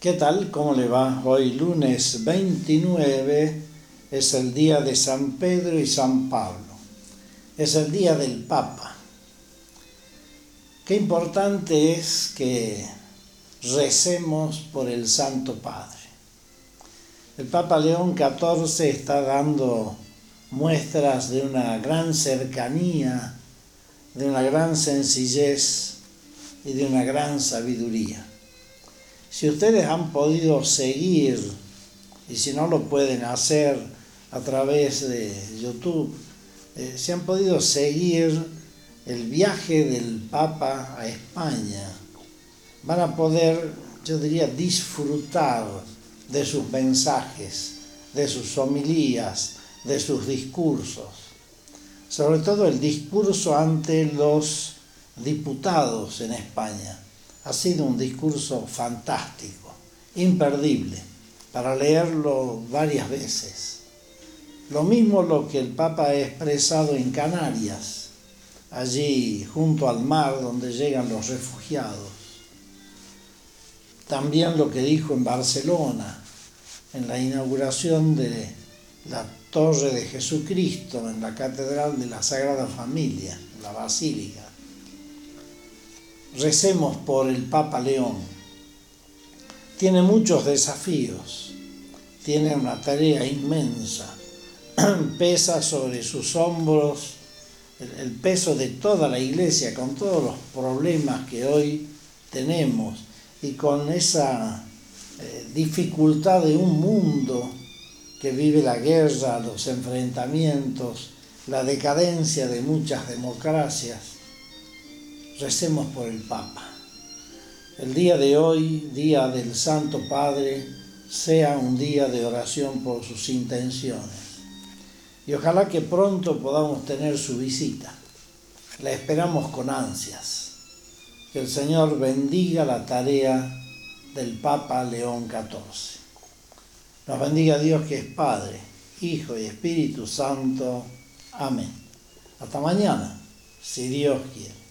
¿Qué tal? ¿Cómo le va? Hoy lunes 29 es el día de San Pedro y San Pablo. Es el día del Papa. Qué importante es que recemos por el Santo Padre. El Papa León XIV está dando muestras de una gran cercanía, de una gran sencillez y de una gran sabiduría. Si ustedes han podido seguir, y si no lo pueden hacer a través de YouTube, si han podido seguir el viaje del Papa a España, van a poder, yo diría, disfrutar de sus mensajes, de sus homilías, de sus discursos. Sobre todo el discurso ante los diputados en España. Ha sido un discurso fantástico, imperdible, para leerlo varias veces. Lo mismo lo que el Papa ha expresado en Canarias, allí junto al mar donde llegan los refugiados. También lo que dijo en Barcelona, en la inauguración de la Torre de Jesucristo, en la Catedral de la Sagrada Familia, la Basílica. Recemos por el Papa León. Tiene muchos desafíos, tiene una tarea inmensa, pesa sobre sus hombros el peso de toda la Iglesia, con todos los problemas que hoy tenemos y con esa dificultad de un mundo que vive la guerra, los enfrentamientos, la decadencia de muchas democracias. Recemos por el Papa. El día de hoy, día del Santo Padre, sea un día de oración por sus intenciones. Y ojalá que pronto podamos tener su visita. La esperamos con ansias. Que el Señor bendiga la tarea del Papa León XIV. Nos bendiga Dios que es Padre, Hijo y Espíritu Santo. Amén. Hasta mañana, si Dios quiere.